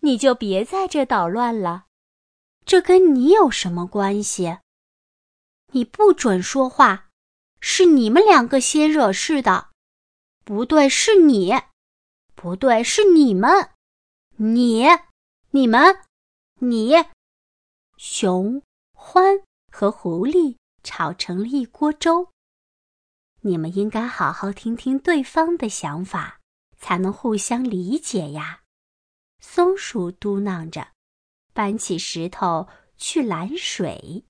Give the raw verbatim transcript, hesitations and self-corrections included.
你就别在这捣乱了，这跟你有什么关系？你不准说话，是你们两个先惹事的。不对，是你。不对，是你们。你，你们，你。熊、獾和狐狸吵成了一锅粥。你们应该好好听听对方的想法，才能互相理解呀。松鼠嘟囔着，搬起石头去拦水。